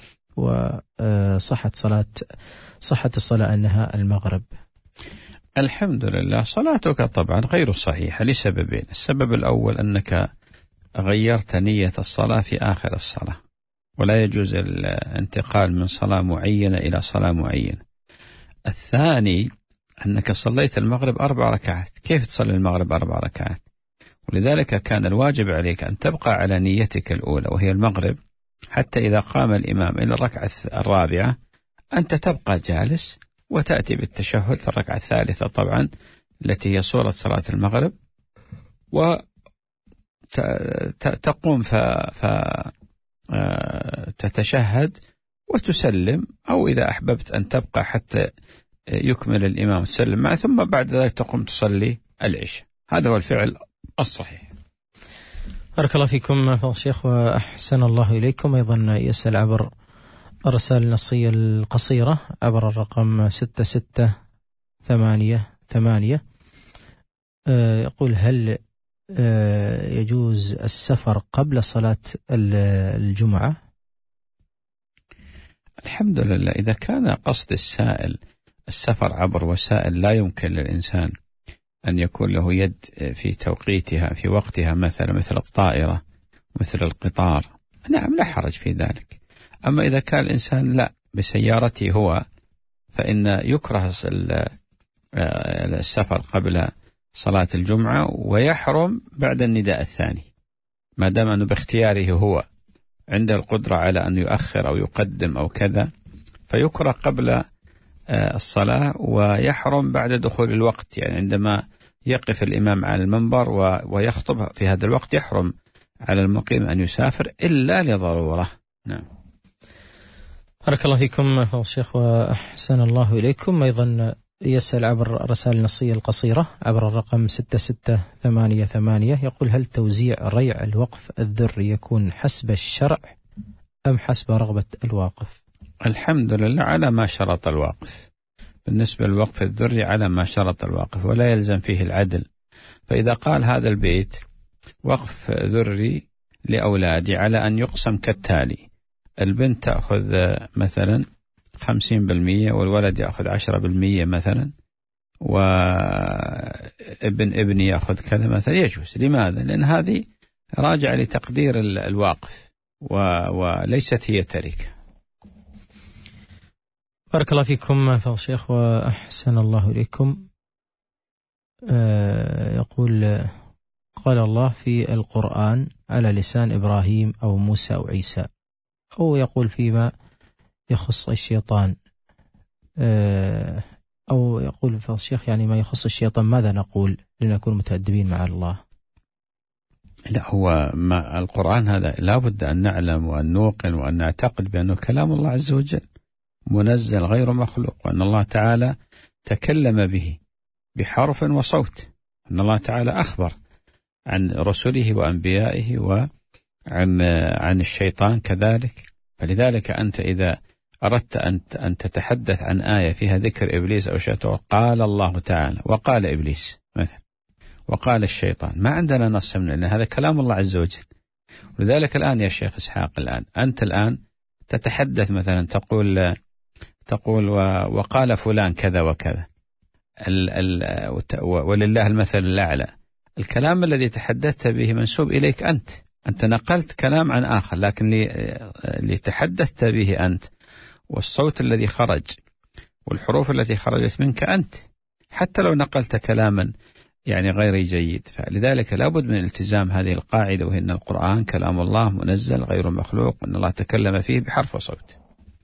صحت الصلاة أنها المغرب؟ الحمد لله. صلاتك طبعا غير صحيحة لسببين. السبب الأول أنك غيرت نية الصلاة في آخر الصلاة، ولا يجوز الانتقال من صلاة معينة إلى صلاة معينة. الثاني أنك صليت المغرب 4 ركعات، كيف تصلي المغرب 4 ركعات؟ ولذلك كان الواجب عليك أن تبقى على نيتك الأولى وهي المغرب، حتى إذا قام الإمام إلى الركعة الرابعة أنت تبقى جالس وتأتي بالتشهد في الركعة الثالثة طبعا التي هي صورة صلاة المغرب، وتقوم فتتشهد وتسلم، أو إذا أحببت أن تبقى حتى يكمل الإمام تسلم معه، ثم بعد ذلك تقوم تصلي العشاء. هذا هو الفعل الصحيح. بارك الله فيكم فضل الشيخ وأحسن الله إليكم. أيضا يسأل عبر الرسالة النصية القصيرة عبر الرقم 6688. يقول هل يجوز السفر قبل صلاة الجمعة؟ الحمد لله. إذا كان قصد السائل السفر عبر وسائل لا يمكن للإنسان أن يكون له يد في توقيتها في وقتها، مثل الطائرة مثل القطار، نعم لا حرج في ذلك. أما إذا كان الإنسان لا بسيارته هو، فإن يكره السفر قبل صلاة الجمعة، ويحرم بعد النداء الثاني ما دام أنه باختياره هو عنده القدرة على أن يؤخر أو يقدم أو كذا، فيكره قبل الصلاة، ويحرم بعد دخول الوقت، يعني عندما يقف الإمام على المنبر ويخطب في هذا الوقت يحرم على المقيم أن يسافر إلا لضرورة. نعم. بارك الله فيكم فضل الشيخ وأحسن الله إليكم. أيضا يسأل عبر الرسائل النصية القصيرة عبر الرقم 6688، يقول: هل توزيع ريع الوقف الذري يكون حسب الشرع أم حسب رغبة الواقف؟ الحمد لله على ما شرط الواقف. بالنسبة للوقف الذري على ما شرط الواقف، ولا يلزم فيه العدل. فإذا قال هذا البيت وقف ذري لأولادي على أن يقسم كالتالي: البنت تأخذ مثلا 50% والولد يأخذ 10% مثلا، وابن ابني يأخذ كذا مثلا، يجوز. لماذا؟ لأن هذه راجع لتقدير الواقف وليست هي تركة. بارك الله فيكم فضل الشيخ وأحسن الله إليكم. يقول: قال الله في القرآن على لسان إبراهيم أو موسى أو عيسى، أو يقول فيما يخص الشيطان، أو يقول فضل الشيخ يعني ما يخص الشيطان، ماذا نقول لنكون متأدبين مع الله؟ لا، هو ما القرآن هذا لابد أن نعلم وأن نوقن وأن نعتقد بأنه كلام الله عز وجل منزل غير مخلوق، وأن الله تعالى تكلم به بحرف وصوت، أن الله تعالى أخبر عن رسله وأنبيائه وعن الشيطان كذلك. فلذلك أنت إذا أردت أن تتحدث عن آية فيها ذكر إبليس أو شيطان، قال الله تعالى وقال إبليس مثلا وقال الشيطان، ما عندنا نص منه، لأن هذا كلام الله عز وجل. ولذلك الآن يا شيخ إسحاق، أنت الآن تتحدث مثلا تقول وقال فلان كذا وكذا، ولله المثل الأعلى. الكلام الذي تحدثت به منسوب إليك أنت نقلت كلام عن آخر، لكن اللي تحدثت به أنت، والصوت الذي خرج والحروف التي خرجت منك أنت، حتى لو نقلت كلاما يعني غير جيد. فلذلك لابد من التزام هذه القاعدة، وهي أن القرآن كلام الله منزل غير مخلوق، وأن الله تكلم فيه بحرف وصوت.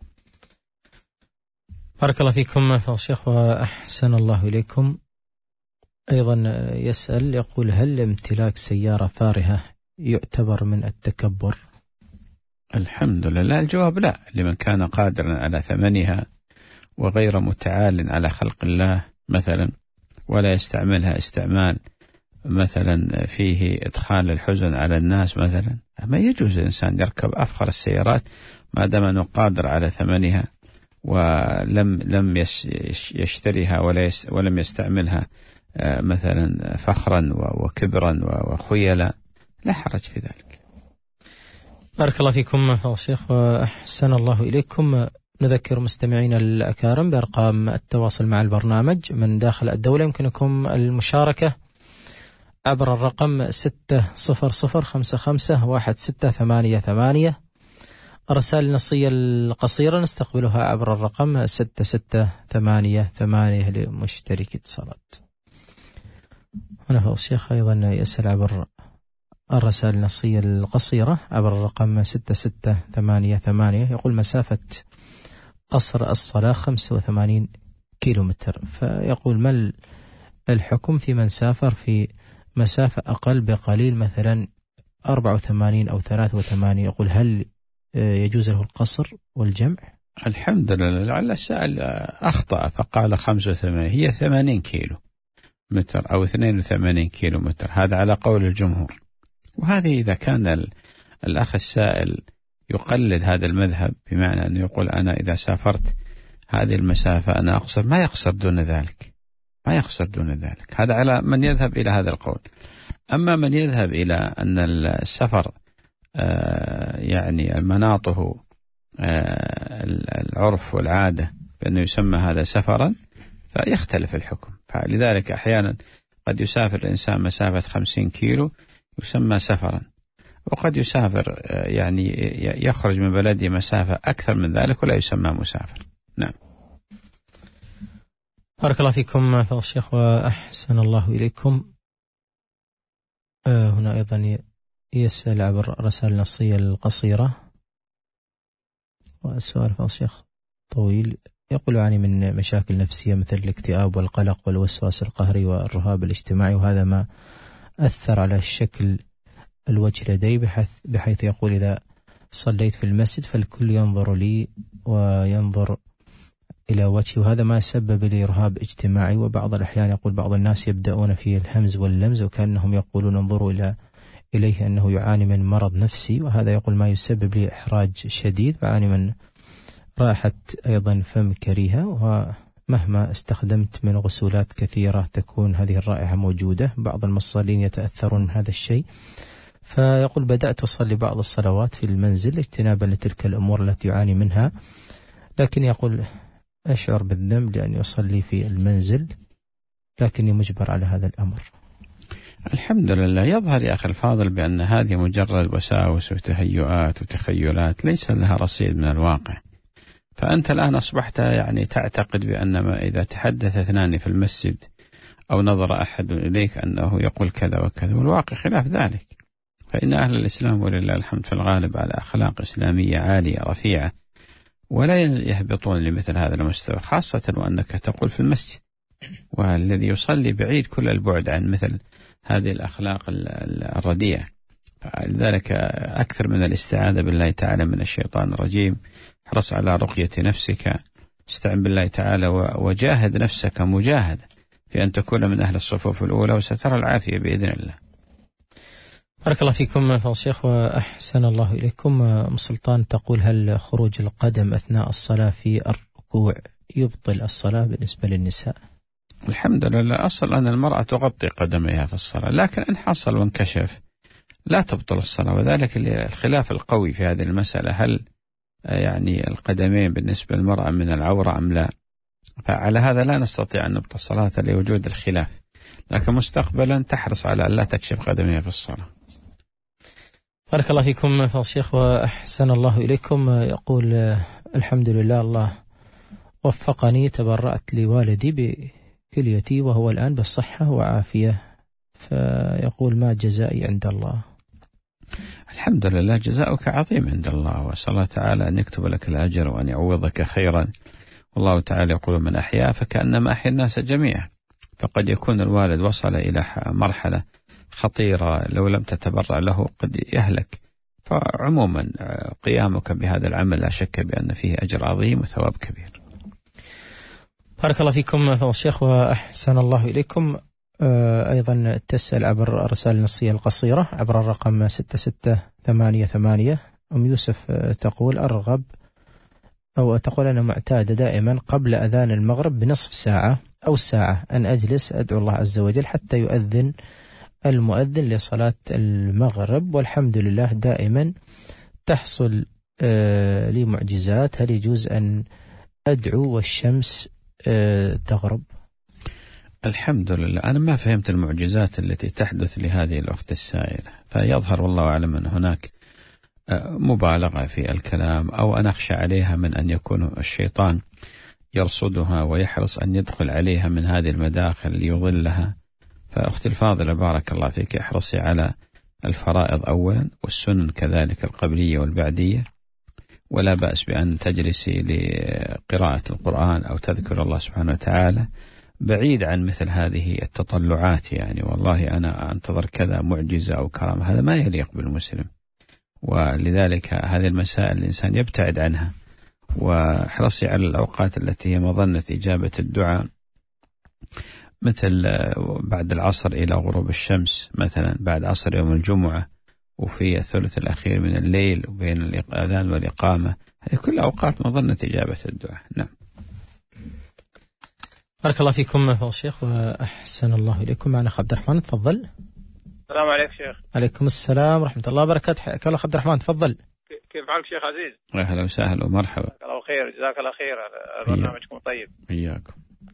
بارك الله فيكم فضل الشيخ وأحسن الله إليكم. أيضا يسأل يقول: هل امتلاك سيارة فارهة يعتبر من التكبر؟ الحمد لله الجواب لا، لمن كان قادرا على ثمنها وغير متعال على خلق الله مثلا، ولا يستعملها استعمال مثلا فيه إدخال الحزن على الناس مثلا. ما يجوز الإنسان يركب أفخر السيارات ما دام أنه قادر على ثمنها ولم يشتريها ولم يستعملها مثلا فخرا وكبرا وخيلا، لا حرج في ذلك. بارك الله فيكم فضل الشيخ وأحسن الله إليكم. نذكر مستمعين الأكارم بأرقام التواصل مع البرنامج من داخل الدولة. يمكنكم المشاركة عبر الرقم 600551688. الرسائل النصية القصيرة نستقبلها عبر الرقم 6688 لمشترك اتصالات. هنا فضل الشيخ أيضا يسأل عبر الرسائل النصية القصيرة عبر الرقم 6688، يقول: مسافة قصر الصلاة 85 كيلومتر، فيقول: ما الحكم في من سافر في مسافة أقل بقليل مثلا 84 أو 83؟ يقول: هل يجوز له القصر والجمع؟ الحمد لله. لعل السائل أخطأ فقال 85، هي 80 كيلو متر أو 82 كيلو متر، هذا على قول الجمهور. وهذه إذا كان الأخ السائل يقلد هذا المذهب، بمعنى أنه يقول أنا إذا سافرت هذه المسافة أنا أقصر، ما يقصر دون ذلك، هذا على من يذهب إلى هذا القول. أما من يذهب إلى أن السفر يعني مناطه العرف والعادة بأنه يسمى هذا سفرا، فيختلف الحكم. فلذلك أحيانا قد يسافر الإنسان مسافة 50 كيلو يسمى سفرا، وقد يسافر يعني يخرج من بلده مسافة أكثر من ذلك ولا يسمى مسافر. نعم. بارك الله فيكم فضل الشيخ وأحسن الله إليكم. هنا أيضا يسأل عبر رسائل نصية القصيرة، والسؤال فضل الشيخ طويل. يقول أعاني من مشاكل نفسية مثل الاكتئاب والقلق والوسواس القهري والرهاب الاجتماعي، وهذا ما أثر على الشكل الوجه لدي، بحيث يقول إذا صليت في المسجد فالكل ينظر لي وينظر إلى وجهي، وهذا ما سبب لي رهاب اجتماعي. وبعض الأحيان يقول بعض الناس يبدأون في الهمز واللمز وكأنهم يقولون انظروا إليه أنه يعاني من مرض نفسي، وهذا يقول ما يسبب لي إحراج شديد، ويعاني من رائحة أيضا فم كريهة، ومهما استخدمت من غسولات كثيرة تكون هذه الرائحة موجودة. بعض المصلين يتأثرون من هذا الشيء، فيقول بدأت أصلي بعض الصلوات في المنزل اجتنابا لتلك الأمور التي يعاني منها، لكن يقول أشعر بالذنب لأن أصلي في المنزل، لكني مجبر على هذا الأمر. الحمد لله. يظهر يا أخي الفاضل بأن هذه مجرد وساوس وتهيؤات وتخيلات ليس لها رصيد من الواقع. فأنت الآن أصبحت يعني تعتقد بأن ما إذا تحدث اثنان في المسجد أو نظر أحد إليك أنه يقول كذا وكذا، والواقع خلاف ذلك. فإن أهل الإسلام ولله الحمد في الغالب على أخلاق إسلامية عالية رفيعة، ولا يهبطون لمثل هذا المستوى، خاصة وأنك تقول في المسجد، والذي يصلي بعيد كل البعد عن مثل هذه الأخلاق الرديئة. فلذلك أكثر من الاستعاذة بالله تعالى من الشيطان الرجيم، احرص على رقية نفسك، استعن بالله تعالى وجاهد نفسك مجاهدة في أن تكون من أهل الصفوف الأولى، وسترى العافية بإذن الله. بارك الله فيكم فضل الشيخ وأحسن الله إليكم. أم سلطان تقول هل خروج القدم أثناء الصلاة في الركوع يبطل الصلاة بالنسبة للنساء؟ الحمد لله. أصل أن المرأة تغطي قدميها في الصلاة، لكن إن حصل وانكشف لا تبطل الصلاة، وذلك الخلاف القوي في هذه المسألة، هل يعني القدمين بالنسبة للمرأة من العورة أم لا؟ فعلى هذا لا نستطيع أن نبطل الصلاة لوجود الخلاف، لكن مستقبلا تحرص على أن لا تكشف قدميها في الصلاة. بارك الله فيكم فضل الشيخ وأحسن الله إليكم. يقول الحمد لله الله وفقني، تبرأت لوالدي بكليتي وهو الآن بالصحة وعافية، فيقول ما جزائي عند الله؟ الحمد لله، جزاؤك عظيم عند الله، وأسأل الله تعالى أن يكتب لك الأجر وأن يعوضك خيرا. والله تعالى يقول من أحيا فكأنما أحيا الناس جميعا، فقد يكون الوالد وصل إلى مرحلة خطيرة لو لم تتبرع له قد يهلك. فعموما قيامك بهذا العمل لا شك بأن فيه أجر عظيم وثواب كبير. بارك الله فيكم فضل الشيخ وأحسن الله إليكم. أيضا تسأل عبر الرسائل النصية القصيرة عبر الرقم 6688. أم يوسف تقول أرغب أو تقول أنا معتادة دائما قبل أذان المغرب بنصف ساعة أو ساعة أن أجلس أدعو الله عز وجل حتى يؤذن المؤذن لصلاة المغرب، والحمد لله دائما تحصل لي معجزات. هل يجوز أن أدعو والشمس تغرب؟ الحمد لله. أنا ما فهمت المعجزات التي تحدث لهذه الأخت السائلة، فيظهر والله أعلم أن هناك مبالغة في الكلام، أو أن أخشى عليها من أن يكون الشيطان يرصدها ويحرص أن يدخل عليها من هذه المداخل ليضلها. فأختي الفاضلة بارك الله فيك، احرصي على الفرائض أولا، والسنن كذلك القبلية والبعدية، ولا بأس بأن تجلسي لقراءة القرآن أو تذكر الله سبحانه وتعالى بعيد عن مثل هذه التطلعات. يعني والله أنا أنتظر كذا معجزة أو كرامة، هذا ما يليق بالمسلم، ولذلك هذه المسائل الإنسان يبتعد عنها. واحرصي على الأوقات التي هي مظنة إجابة الدعاء، مثل بعد العصر إلى غروب الشمس، مثلا بعد عصر يوم الجمعة، وفي الثلث الأخير من الليل، وبين الأذان والإقامة، هذه كل أوقات مظنة إجابة الدعاء. نعم. بارك الله فيكم فضل الشيخ وأحسن الله إليكم. معنا عبد الرحمن، تفضل. السلام عليكم شيخ. عليكم السلام ورحمة الله وبركاته. حياك الله عبد الرحمن، تفضل. كيف حالك شيخ عزيز؟ أهلا وسهلا ومرحبا. جزاك الله خير. جزاك الله خير. برنامجكم طيب. إياكم.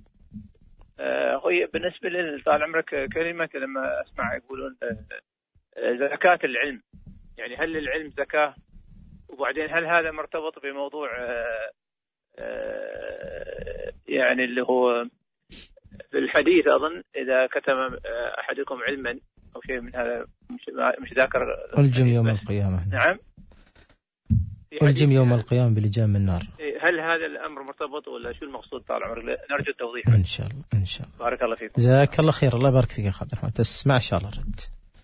أخوي بالنسبة طال عمرك كلمة لما أسمع يقولون زكاة العلم، يعني هل العلم زكاة؟ وبعدين هل هذا مرتبط بموضوع يعني اللي هو في الحديث أظن إذا كتم أحدكم علما أو شيء من هذا مش ذاكر ألجم يوم القيامة. نعم. ألجم يوم القيامة بلجام من النار. هل هذا الأمر مرتبط ولا شو المقصود؟ طال عمرك نرجو التوضيح. إن شاء الله إن شاء الله. بارك الله فيكم. جزاك الله خير. الله يبارك فيك يا أخ عبد الرحمن. تسمع إن شاء الله رد.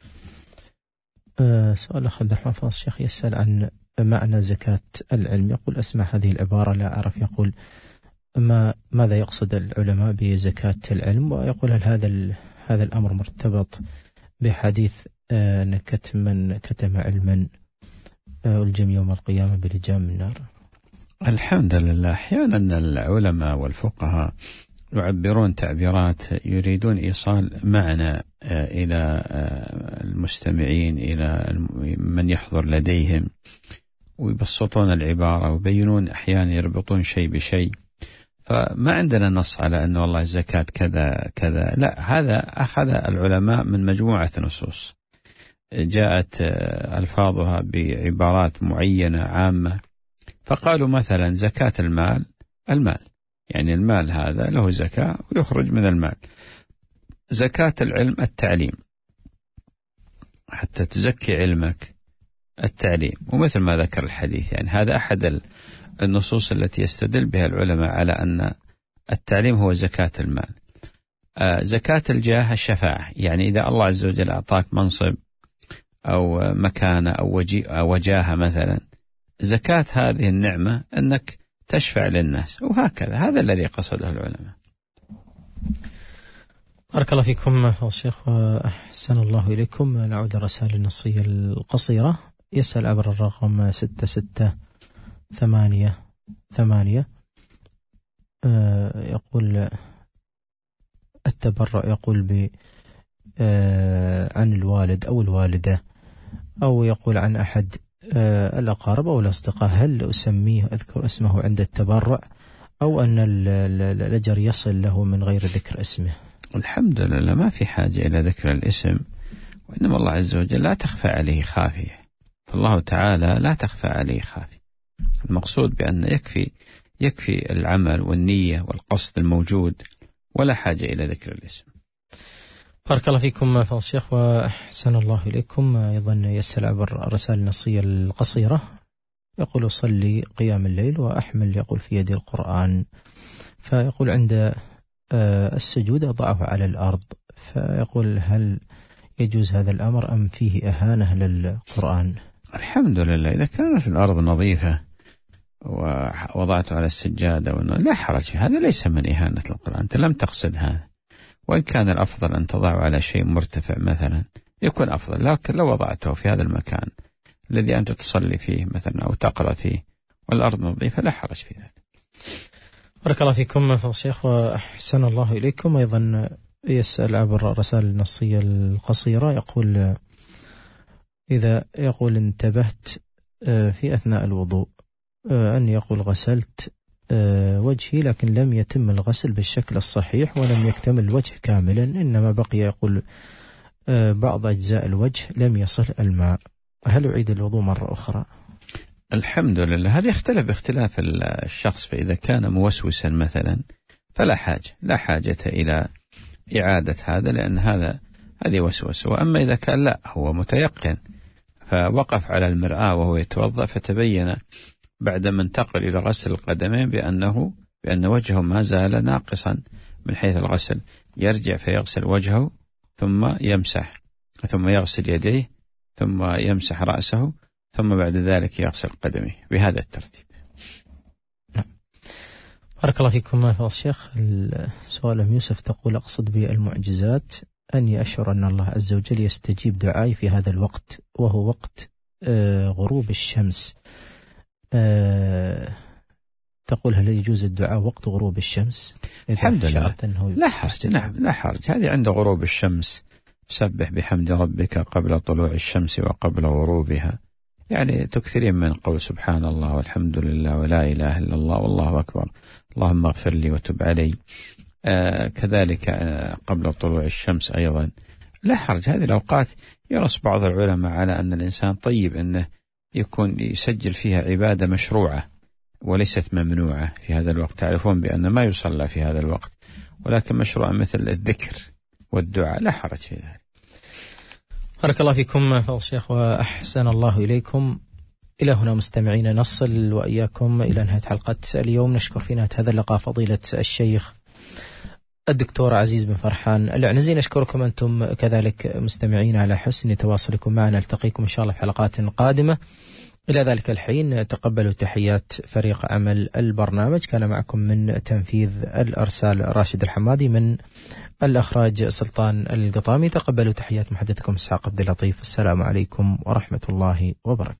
سؤال أخ عبد الرحمن فضل الشيخ يسأل عن معنى زكاة العلم. يقول أسمع هذه العبارة لا أعرف. يقول ماذا يقصد العلماء بزكاة العلم؟ ويقول هل هذا الأمر مرتبط بحديث أن من كتم علما ألجم يوم القيامة بلجام من النار؟ الحمد لله. أحيانا العلماء والفقهاء يعبرون تعبيرات يريدون إيصال معنى إلى المستمعين، إلى من يحضر لديهم، ويبسطون العبارة ويبينون، أحيانا يربطون شيء بشيء. فما عندنا نص على أن والله الزكاة كذا كذا، لا، هذا أخذ العلماء من مجموعة نصوص جاءت ألفاظها بعبارات معينة عامة، فقالوا مثلا زكاة المال، يعني المال هذا له زكاة ويخرج من المال. زكاة العلم التعليم، حتى تزكي علمك التعليم، ومثل ما ذكر الحديث يعني هذا أحد النصوص التي يستدل بها العلماء على أن التعليم هو زكاة المال. زكاة الجاه الشفاعة، يعني إذا الله عز وجل أعطاك منصب أو مكانة أو وجاهة مثلا، زكاة هذه النعمة أنك تشفع للناس، وهكذا. هذا الذي قصده العلماء. بارك الله فيكم فضل الشيخ وأحسن الله إليكم. نعود الرسائل النصية القصيرة. يسأل عبر الرقم 6688 يقول التبرع، يقول عن الوالد أو الوالدة، أو يقول عن أحد الأقارب أو الأصدقاء، هل أسميه أذكر اسمه عند التبرع أو أن الأجر يصل له من غير ذكر اسمه؟ الحمد لله، ما في حاجة إلى ذكر الاسم، وإنما الله عز وجل لا تخفى عليه خافية، فالله تعالى لا تخفى عليه خافية. المقصود بأن يكفي العمل والنية والقصد الموجود، ولا حاجة إلى ذكر الاسم. بارك الله فيكم فضل الشيخ وأحسن الله إليكم. أيضا يسأل عبر الرسائل النصية القصيرة. يقول أصلي قيام الليل وأحمل، يقول في يدي القرآن، فيقول عند السجود أضعه على الأرض، فيقول هل يجوز هذا الأمر أم فيه إهانة للقرآن؟ الحمد لله، إذا كانت الأرض نظيفة ووضعته على السجادة لا حرج، هذا ليس من إهانة القرآن، أنت لم تقصد هذا. وإن كان الأفضل أن تضعه على شيء مرتفع مثلا يكون أفضل، لكن لو وضعته في هذا المكان الذي أنت تصلي فيه مثلا أو تقرأ فيه والأرض نظيفة لا حرج في ذلك. بارك الله فيكم فضل الشيخ وأحسن الله إليكم. أيضا يسأل عبر الرسائل النصية القصيرة. يقول إذا انتبهت في أثناء الوضوء أن يقول غسلت وجهي لكن لم يتم الغسل بالشكل الصحيح ولم يكتمل الوجه كاملا، إنما بقي يقول بعض أجزاء الوجه لم يصل الماء، هل أعيد الوضوء مرة أخرى؟ الحمد لله، هذا يختلف باختلاف الشخص، فإذا كان موسوسا مثلا فلا حاجة إلى إعادة هذا، لأن هذه وسوسة. وأما إذا كان لا، هو متيقن فوقف على المرآة وهو يتوضأ فتبين بعدما انتقل إلى غسل القدمين بأن وجهه ما زال ناقصا من حيث الغسل، يرجع فيغسل وجهه ثم يمسح، ثم يغسل يديه، ثم يمسح رأسه، ثم بعد ذلك يغسل قدميه، بهذا الترتيب. بارك الله فيكم فضل الشيخ. السؤال أم يوسف تقول أقصد بالمعجزات أني أشعر أن الله عز وجل يستجيب دعائي في هذا الوقت، وهو وقت غروب الشمس. تقول هل يجوز الدعاء وقت غروب الشمس؟ الحمد لله، لا حرج. نعم، لا حرج. هذه عند غروب الشمس سبح بحمد ربك قبل طلوع الشمس وقبل غروبها، يعني تكثرين من قول سبحان الله والحمد لله ولا إله إلا الله والله أكبر، اللهم اغفر لي وتب علي. كذلك قبل طلوع الشمس أيضا لا حرج. هذه الأوقات ينص بعض العلماء على أن الإنسان طيب أنه يكون يسجل فيها عبادة مشروعة وليست ممنوعة في هذا الوقت. تعرفون بأن ما يصلى في هذا الوقت ولكن مشروع مثل الذكر والدعاء لا حرج في ذلك. بارك الله فيكم فضل الشيخ وأحسن الله إليكم. إلى هنا مستمعين نصل وإياكم إلى نهاية حلقة اليوم. نشكر في نهاية هذا اللقاء فضيلة الشيخ الدكتور عزيز بن فرحان العنزي. نشكركم أنتم كذلك مستمعين على حسن تواصلكم معنا. نلتقيكم إن شاء الله في حلقات قادمة. إلى ذلك الحين تقبلوا تحيات فريق عمل البرنامج. كان معكم من تنفيذ الأرسال راشد الحمادي، من الأخراج سلطان القطامي. تقبلوا تحيات محدثكم إسحاق عبد اللطيف. السلام عليكم ورحمة الله وبركاته.